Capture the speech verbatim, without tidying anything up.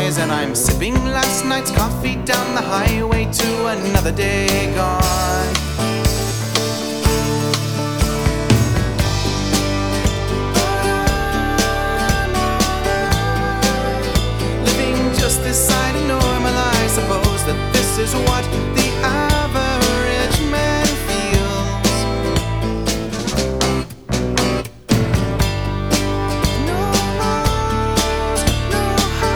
eyes, and I'm sipping last night's coffee down the highway to another day gone. Living just this side of normal, I suppose that this is what